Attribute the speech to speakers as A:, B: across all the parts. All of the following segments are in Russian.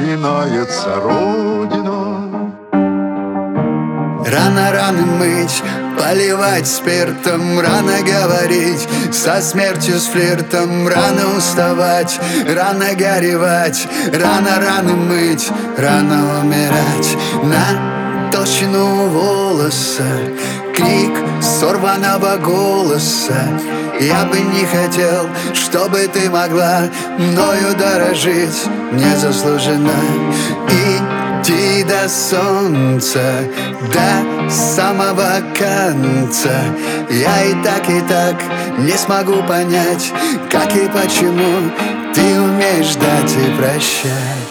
A: начинается Родина.
B: Рано раны мыть, поливать спиртом, рано говорить со смертью, с флиртом, рано уставать, рано горевать, рано раны мыть, рано умирать. На толщину волоса крик сорванного голоса. Я бы не хотел, чтобы ты могла мною дорожить незаслуженно. Идти до солнца, до самого конца. Я и так не смогу понять, как и почему ты умеешь дать и прощать.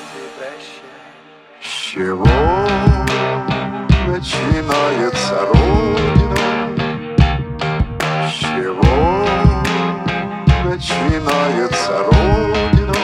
A: С чего начинается Родина? С чего начинается Родина?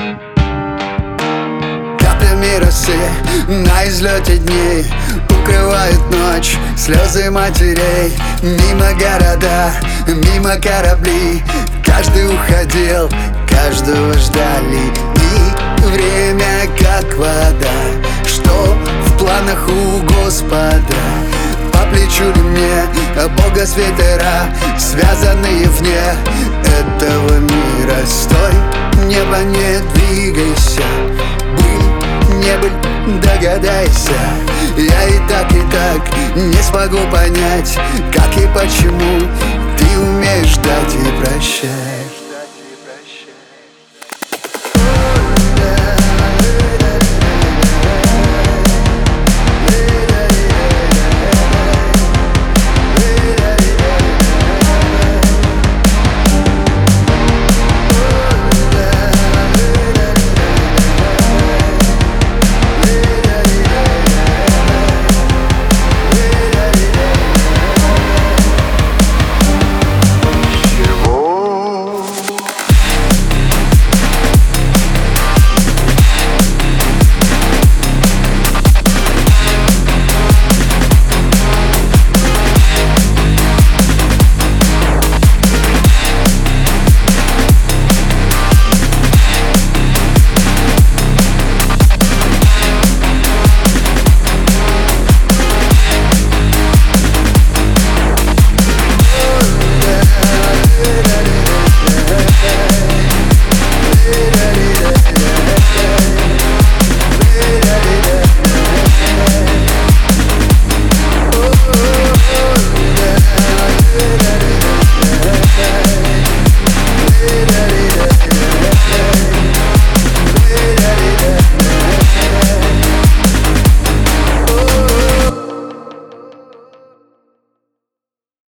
B: Каплями росы на излете дней укрывают ночь слезы матерей. Мимо города, мимо корабли, каждый уходил, каждого ждали. И время как вода, что в планах у Господа. По плечу ли мне Бога свитера, связанные вне этого мира. Стой, небо, не двигайся, быль, не быль, догадайся. Я и так не смогу понять, как и почему ты умеешь дать